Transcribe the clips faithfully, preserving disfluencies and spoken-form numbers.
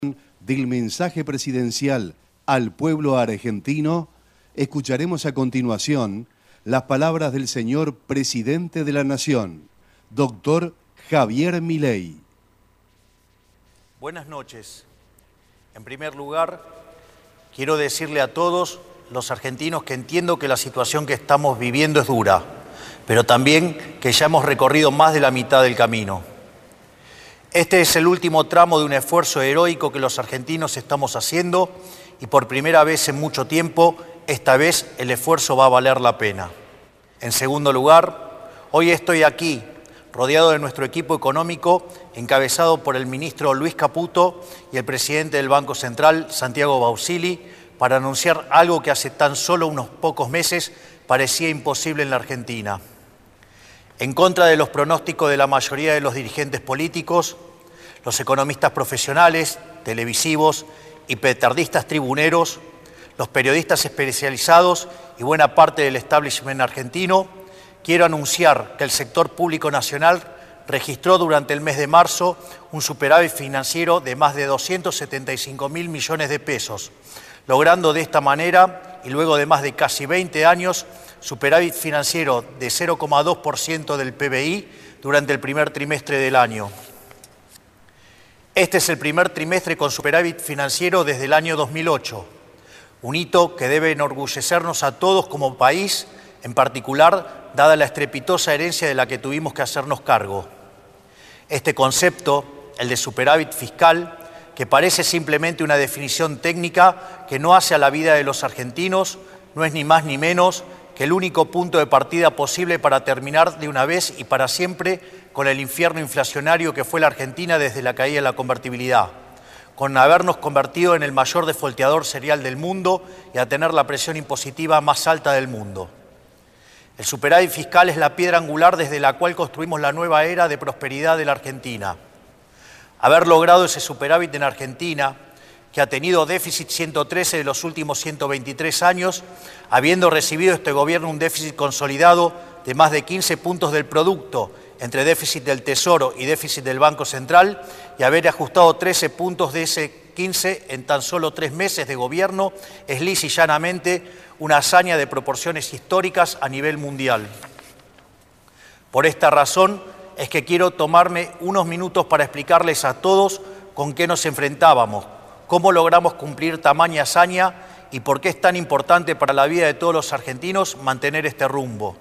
Del mensaje presidencial al pueblo argentino, escucharemos a continuación las palabras del señor Presidente de la Nación, doctor Javier Milei. Buenas noches. En primer lugar, quiero decirle a todos los argentinos que entiendo que la situación que estamos viviendo es dura, pero también que ya hemos recorrido más de la mitad del camino. Este es el último tramo de un esfuerzo heroico que los argentinos estamos haciendo y por primera vez en mucho tiempo, esta vez el esfuerzo va a valer la pena. En segundo lugar, hoy estoy aquí, rodeado de nuestro equipo económico, encabezado por el ministro Luis Caputo y el presidente del Banco Central, Santiago Bausili, para anunciar algo que hace tan solo unos pocos meses parecía imposible en la Argentina. En contra de los pronósticos de la mayoría de los dirigentes políticos, los economistas profesionales, televisivos y petardistas tribuneros, los periodistas especializados y buena parte del establishment argentino, quiero anunciar que el sector público nacional registró durante el mes de marzo un superávit financiero de más de doscientos setenta y cinco mil millones de pesos, logrando de esta manera, y luego de más de casi veinte años, superávit financiero de cero coma dos por ciento del P B I durante el primer trimestre del año. Este es el primer trimestre con superávit financiero desde el año dos mil ocho, un hito que debe enorgullecernos a todos como país, en particular, dada la estrepitosa herencia de la que tuvimos que hacernos cargo. Este concepto, el de superávit fiscal, que parece simplemente una definición técnica que no hace a la vida de los argentinos, no es ni más ni menos que el único punto de partida posible para terminar de una vez y para siempre con el infierno inflacionario que fue la Argentina desde la caída de la convertibilidad, con habernos convertido en el mayor defolteador serial del mundo y a tener la presión impositiva más alta del mundo. El superávit fiscal es la piedra angular desde la cual construimos la nueva era de prosperidad de la Argentina. Haber logrado ese superávit en Argentina, que ha tenido déficit ciento trece de los últimos ciento veintitrés años, habiendo recibido este gobierno un déficit consolidado de más de quince puntos del producto, entre déficit del Tesoro y déficit del Banco Central, y haber ajustado trece puntos de ese quince en tan solo tres meses de gobierno, es lisa y llanamente una hazaña de proporciones históricas a nivel mundial. Por esta razón es que quiero tomarme unos minutos para explicarles a todos con qué nos enfrentábamos, cómo logramos cumplir tamaña hazaña y por qué es tan importante para la vida de todos los argentinos mantener este rumbo.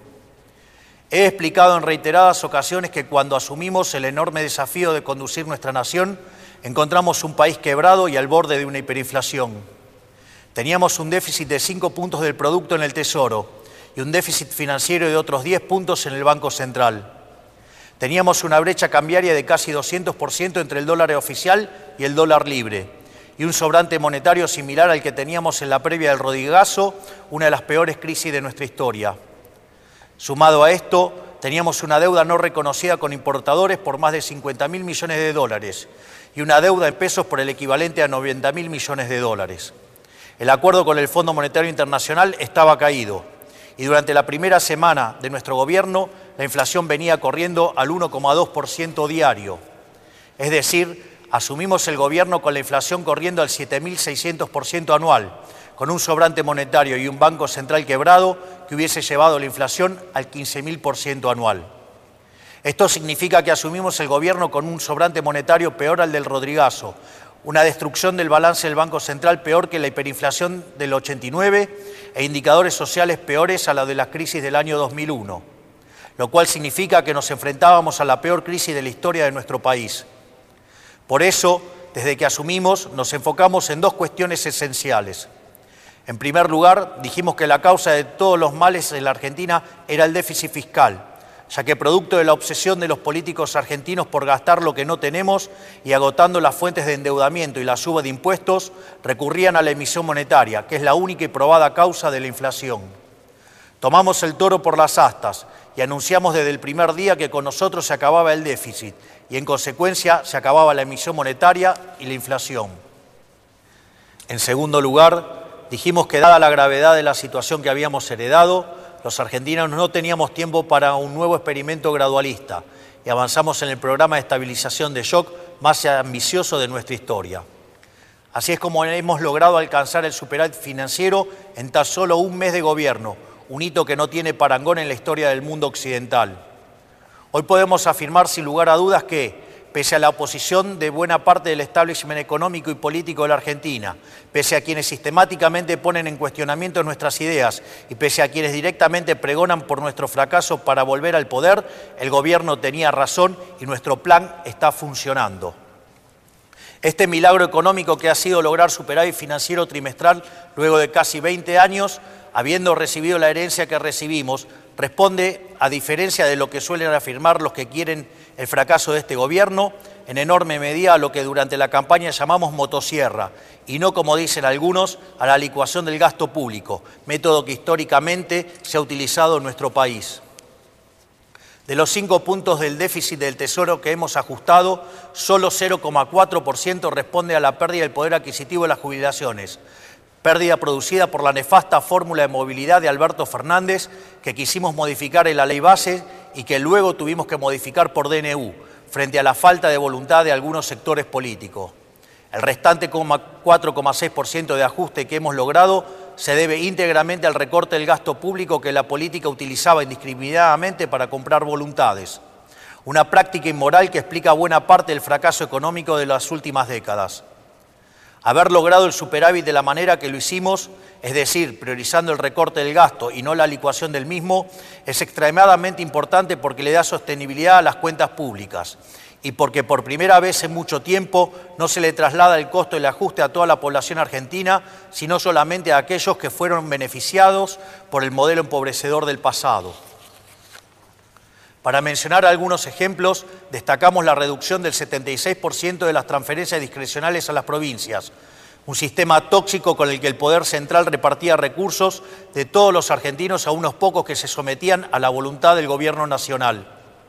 He explicado en reiteradas ocasiones que cuando asumimos el enorme desafío de conducir nuestra nación, encontramos un país quebrado y al borde de una hiperinflación. Teníamos un déficit de cinco puntos del producto en el Tesoro y un déficit financiero de otros diez puntos en el Banco Central. Teníamos una brecha cambiaria de casi doscientos por ciento entre el dólar oficial y el dólar libre, y un sobrante monetario similar al que teníamos en la previa del Rodrigazo, una de las peores crisis de nuestra historia. Sumado a esto, teníamos una deuda no reconocida con importadores por más de cincuenta mil millones de dólares y una deuda en pesos por el equivalente a noventa mil millones de dólares. El acuerdo con el Fondo Monetario Internacional estaba caído y durante la primera semana de nuestro gobierno la inflación venía corriendo al uno coma dos por ciento diario. Es decir, asumimos el gobierno con la inflación corriendo al siete mil seiscientos por ciento anual, con un sobrante monetario y un banco central quebrado que hubiese llevado la inflación al quince mil por ciento anual. Esto significa que asumimos el gobierno con un sobrante monetario peor al del Rodrigazo, una destrucción del balance del Banco Central peor que la hiperinflación del ochenta y nueve e indicadores sociales peores a la de la crisis del año dos mil uno, lo cual significa que nos enfrentábamos a la peor crisis de la historia de nuestro país. Por eso, desde que asumimos, nos enfocamos en dos cuestiones esenciales. En primer lugar, dijimos que la causa de todos los males en la Argentina era el déficit fiscal, ya que producto de la obsesión de los políticos argentinos por gastar lo que no tenemos y agotando las fuentes de endeudamiento y la suba de impuestos, recurrían a la emisión monetaria, que es la única y probada causa de la inflación. Tomamos el toro por las astas y anunciamos desde el primer día que con nosotros se acababa el déficit y en consecuencia se acababa la emisión monetaria y la inflación. En segundo lugar, dijimos que dada la gravedad de la situación que habíamos heredado, los argentinos no teníamos tiempo para un nuevo experimento gradualista y avanzamos en el programa de estabilización de shock más ambicioso de nuestra historia. Así es como hemos logrado alcanzar el superávit financiero en tan solo un mes de gobierno, un hito que no tiene parangón en la historia del mundo occidental. Hoy podemos afirmar sin lugar a dudas que, pese a la oposición de buena parte del establishment económico y político de la Argentina, pese a quienes sistemáticamente ponen en cuestionamiento nuestras ideas y pese a quienes directamente pregonan por nuestro fracaso para volver al poder, el gobierno tenía razón y nuestro plan está funcionando. Este milagro económico que ha sido lograr superávit financiero trimestral luego de casi veinte años, habiendo recibido la herencia que recibimos, responde, a diferencia de lo que suelen afirmar los que quieren el fracaso de este gobierno, en enorme medida a lo que durante la campaña llamamos motosierra, y no, como dicen algunos, a la licuación del gasto público, método que históricamente se ha utilizado en nuestro país. De los cinco puntos del déficit del Tesoro que hemos ajustado, solo cero coma cuatro por ciento responde a la pérdida del poder adquisitivo de las jubilaciones, pérdida producida por la nefasta fórmula de movilidad de Alberto Fernández que quisimos modificar en la ley base y que luego tuvimos que modificar por D N U, frente a la falta de voluntad de algunos sectores políticos. El restante cuatro coma seis por ciento de ajuste que hemos logrado se debe íntegramente al recorte del gasto público que la política utilizaba indiscriminadamente para comprar voluntades. Una práctica inmoral que explica buena parte del fracaso económico de las últimas décadas. Haber logrado el superávit de la manera que lo hicimos, es decir, priorizando el recorte del gasto y no la licuación del mismo, es extremadamente importante porque le da sostenibilidad a las cuentas públicas y porque por primera vez en mucho tiempo no se le traslada el costo del ajuste a toda la población argentina, sino solamente a aquellos que fueron beneficiados por el modelo empobrecedor del pasado. Para mencionar algunos ejemplos, destacamos la reducción del setenta y seis por ciento de las transferencias discrecionales a las provincias, un sistema tóxico con el que el poder central repartía recursos de todos los argentinos a unos pocos que se sometían a la voluntad del gobierno nacional.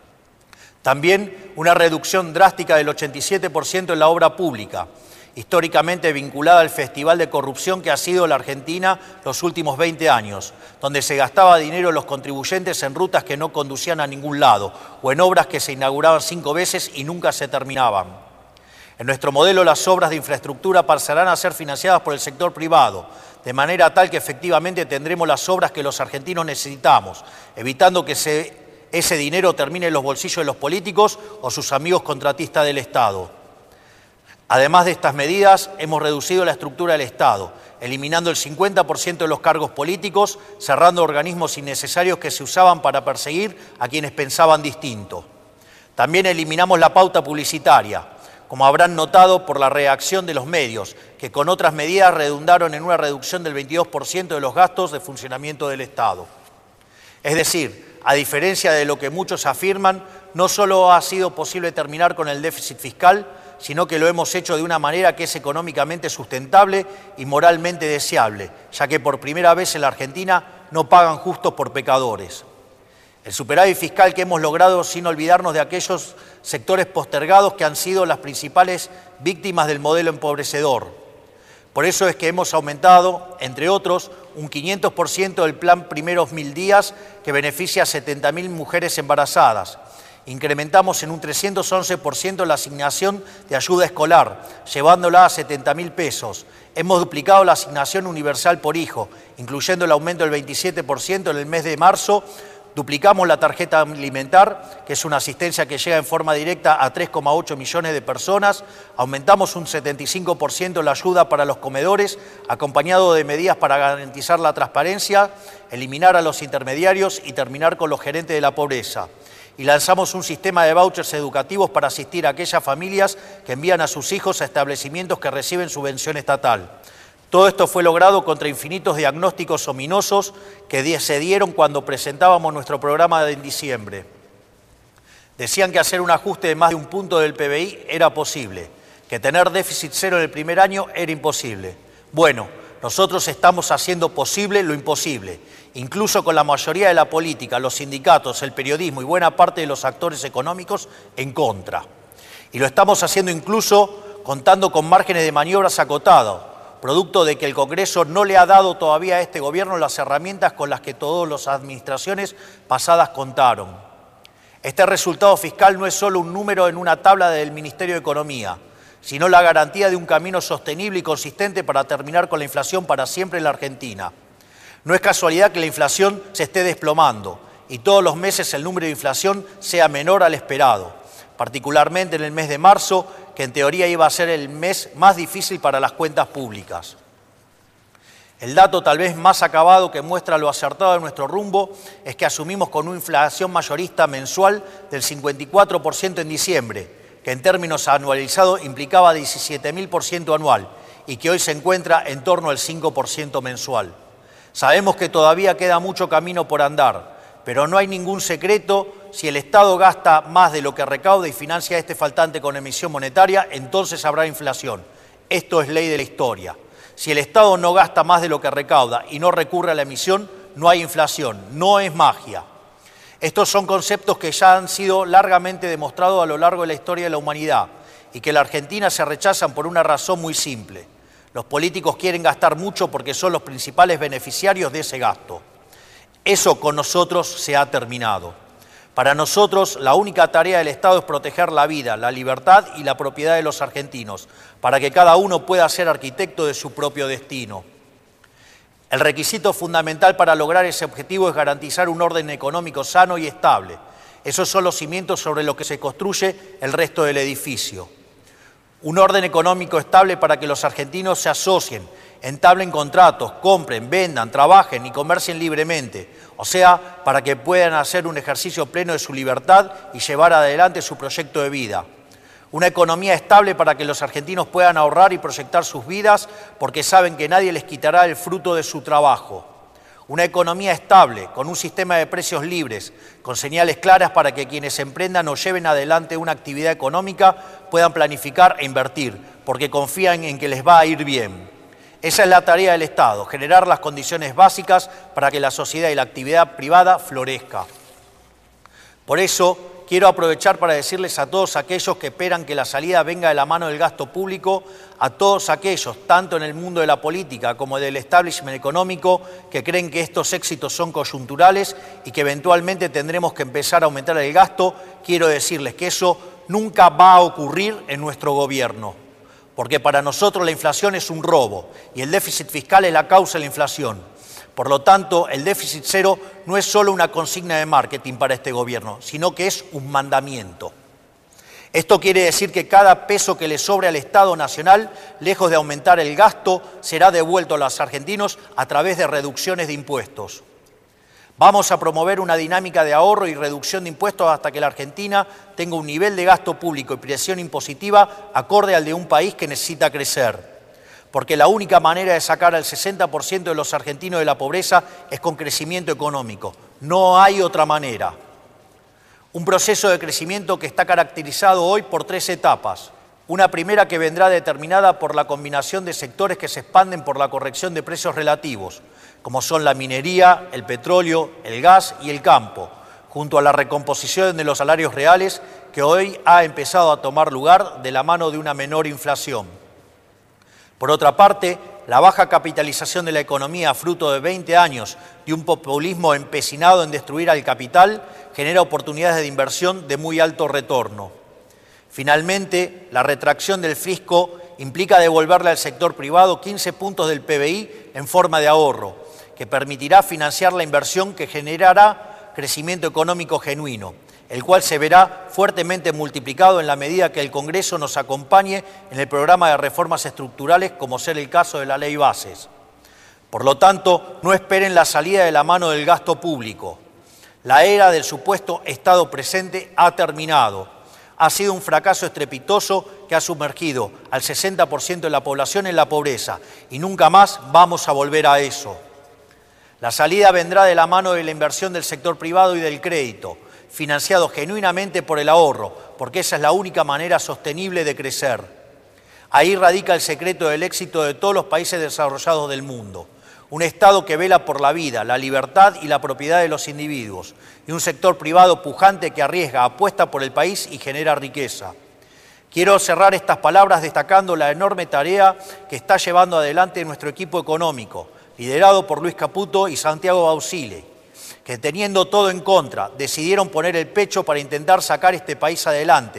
También una reducción drástica del ochenta y siete por ciento en la obra pública, históricamente vinculada al festival de corrupción que ha sido la Argentina los últimos veinte años, donde se gastaba dinero de los contribuyentes en rutas que no conducían a ningún lado o en obras que se inauguraban cinco veces y nunca se terminaban. En nuestro modelo, las obras de infraestructura pasarán a ser financiadas por el sector privado, de manera tal que efectivamente tendremos las obras que los argentinos necesitamos, evitando que se, ese dinero termine en los bolsillos de los políticos o sus amigos contratistas del Estado. Además de estas medidas, hemos reducido la estructura del Estado, eliminando el cincuenta por ciento de los cargos políticos, cerrando organismos innecesarios que se usaban para perseguir a quienes pensaban distinto. También eliminamos la pauta publicitaria, como habrán notado por la reacción de los medios, que con otras medidas redundaron en una reducción del veintidós por ciento de los gastos de funcionamiento del Estado. Es decir, a diferencia de lo que muchos afirman, no solo ha sido posible terminar con el déficit fiscal, sino que lo hemos hecho de una manera que es económicamente sustentable y moralmente deseable, ya que por primera vez en la Argentina no pagan justos por pecadores. El superávit fiscal que hemos logrado sin olvidarnos de aquellos sectores postergados que han sido las principales víctimas del modelo empobrecedor. Por eso es que hemos aumentado, entre otros, un quinientos por ciento del plan Primeros Mil Días que beneficia a setenta mil mujeres embarazadas. Incrementamos en un trescientos once por ciento la asignación de ayuda escolar, llevándola a setenta mil pesos. Hemos duplicado la asignación universal por hijo, incluyendo el aumento del veintisiete por ciento en el mes de marzo. Duplicamos la tarjeta alimentar, que es una asistencia que llega en forma directa a tres coma ocho millones de personas. Aumentamos un setenta y cinco por ciento la ayuda para los comedores, acompañado de medidas para garantizar la transparencia, eliminar a los intermediarios y terminar con los gerentes de la pobreza. Y lanzamos un sistema de vouchers educativos para asistir a aquellas familias que envían a sus hijos a establecimientos que reciben subvención estatal. Todo esto fue logrado contra infinitos diagnósticos ominosos que se dieron cuando presentábamos nuestro programa en diciembre. Decían que hacer un ajuste de más de un punto del P B I era posible, que tener déficit cero en el primer año era imposible. Bueno, nosotros estamos haciendo posible lo imposible, incluso con la mayoría de la política, los sindicatos, el periodismo y buena parte de los actores económicos en contra. Y lo estamos haciendo incluso contando con márgenes de maniobras acotados, producto de que el Congreso no le ha dado todavía a este gobierno las herramientas con las que todas las administraciones pasadas contaron. Este resultado fiscal no es solo un número en una tabla del Ministerio de Economía, sino la garantía de un camino sostenible y consistente para terminar con la inflación para siempre en la Argentina. No es casualidad que la inflación se esté desplomando y todos los meses el número de inflación sea menor al esperado, particularmente en el mes de marzo, que en teoría iba a ser el mes más difícil para las cuentas públicas. El dato tal vez más acabado que muestra lo acertado de nuestro rumbo es que asumimos con una inflación mayorista mensual del cincuenta y cuatro por ciento en diciembre, que en términos anualizados implicaba diecisiete mil por ciento anual y que hoy se encuentra en torno al cinco por ciento mensual. Sabemos que todavía queda mucho camino por andar, pero no hay ningún secreto: si el Estado gasta más de lo que recauda y financia este faltante con emisión monetaria, entonces habrá inflación. Esto es ley de la historia. Si el Estado no gasta más de lo que recauda y no recurre a la emisión, no hay inflación, no es magia. Estos son conceptos que ya han sido largamente demostrados a lo largo de la historia de la humanidad y que en la Argentina se rechazan por una razón muy simple. Los políticos quieren gastar mucho porque son los principales beneficiarios de ese gasto. Eso con nosotros se ha terminado. Para nosotros, la única tarea del Estado es proteger la vida, la libertad y la propiedad de los argentinos, para que cada uno pueda ser arquitecto de su propio destino. El requisito fundamental para lograr ese objetivo es garantizar un orden económico sano y estable. Esos son los cimientos sobre los que se construye el resto del edificio. Un orden económico estable para que los argentinos se asocien, entablen contratos, compren, vendan, trabajen y comercien libremente, o sea, para que puedan hacer un ejercicio pleno de su libertad y llevar adelante su proyecto de vida. Una economía estable para que los argentinos puedan ahorrar y proyectar sus vidas porque saben que nadie les quitará el fruto de su trabajo. Una economía estable, con un sistema de precios libres, con señales claras para que quienes emprendan o lleven adelante una actividad económica puedan planificar e invertir, porque confían en que les va a ir bien. Esa es la tarea del Estado, generar las condiciones básicas para que la sociedad y la actividad privada florezca. Por eso, quiero aprovechar para decirles a todos aquellos que esperan que la salida venga de la mano del gasto público, a todos aquellos, tanto en el mundo de la política como del establishment económico, que creen que estos éxitos son coyunturales y que eventualmente tendremos que empezar a aumentar el gasto, quiero decirles que eso nunca va a ocurrir en nuestro gobierno. Porque para nosotros la inflación es un robo y el déficit fiscal es la causa de la inflación. Por lo tanto, el déficit cero no es solo una consigna de marketing para este gobierno, sino que es un mandamiento. Esto quiere decir que cada peso que le sobre al Estado Nacional, lejos de aumentar el gasto, será devuelto a los argentinos a través de reducciones de impuestos. Vamos a promover una dinámica de ahorro y reducción de impuestos hasta que la Argentina tenga un nivel de gasto público y presión impositiva acorde al de un país que necesita crecer. Porque la única manera de sacar al sesenta por ciento de los argentinos de la pobreza es con crecimiento económico. No hay otra manera. Un proceso de crecimiento que está caracterizado hoy por tres etapas. Una primera que vendrá determinada por la combinación de sectores que se expanden por la corrección de precios relativos, como son la minería, el petróleo, el gas y el campo, junto a la recomposición de los salarios reales que hoy ha empezado a tomar lugar de la mano de una menor inflación. Por otra parte, la baja capitalización de la economía, fruto de veinte años de un populismo empecinado en destruir al capital, genera oportunidades de inversión de muy alto retorno. Finalmente, la retracción del fisco implica devolverle al sector privado quince puntos del P B I en forma de ahorro, que permitirá financiar la inversión que generará crecimiento económico genuino, el cual se verá fuertemente multiplicado en la medida que el Congreso nos acompañe en el programa de reformas estructurales, como ser el caso de la Ley Bases. Por lo tanto, no esperen la salida de la mano del gasto público. La era del supuesto Estado presente ha terminado. Ha sido un fracaso estrepitoso que ha sumergido al sesenta por ciento de la población en la pobreza y nunca más vamos a volver a eso. La salida vendrá de la mano de la inversión del sector privado y del crédito, financiado genuinamente por el ahorro, porque esa es la única manera sostenible de crecer. Ahí radica el secreto del éxito de todos los países desarrollados del mundo. Un Estado que vela por la vida, la libertad y la propiedad de los individuos, y un sector privado pujante que arriesga, apuesta por el país y genera riqueza. Quiero cerrar estas palabras destacando la enorme tarea que está llevando adelante nuestro equipo económico, liderado por Luis Caputo y Santiago Bausile, que teniendo todo en contra, decidieron poner el pecho para intentar sacar este país adelante,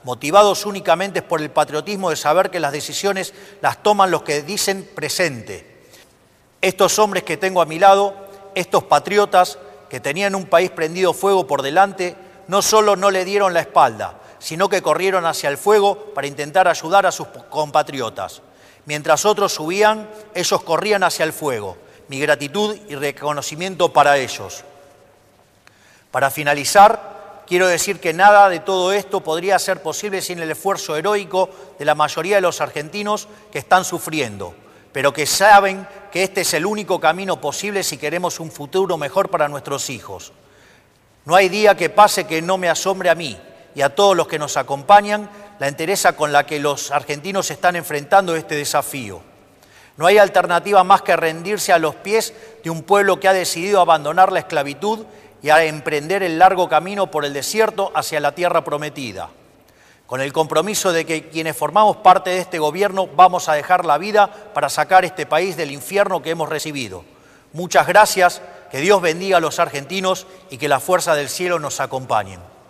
motivados únicamente por el patriotismo de saber que las decisiones las toman los que dicen presente. Estos hombres que tengo a mi lado, estos patriotas que tenían un país prendido fuego por delante, no solo no le dieron la espalda, sino que corrieron hacia el fuego para intentar ayudar a sus compatriotas. Mientras otros subían, ellos corrían hacia el fuego. Mi gratitud y reconocimiento para ellos. Para finalizar, quiero decir que nada de todo esto podría ser posible sin el esfuerzo heroico de la mayoría de los argentinos que están sufriendo, pero que saben que este es el único camino posible si queremos un futuro mejor para nuestros hijos. No hay día que pase que no me asombre a mí y a todos los que nos acompañan la entereza con la que los argentinos están enfrentando este desafío. No hay alternativa más que rendirse a los pies de un pueblo que ha decidido abandonar la esclavitud y a emprender el largo camino por el desierto hacia la tierra prometida. Con el compromiso de que quienes formamos parte de este gobierno vamos a dejar la vida para sacar este país del infierno que hemos recibido. Muchas gracias, que Dios bendiga a los argentinos y que las fuerzas del cielo nos acompañen.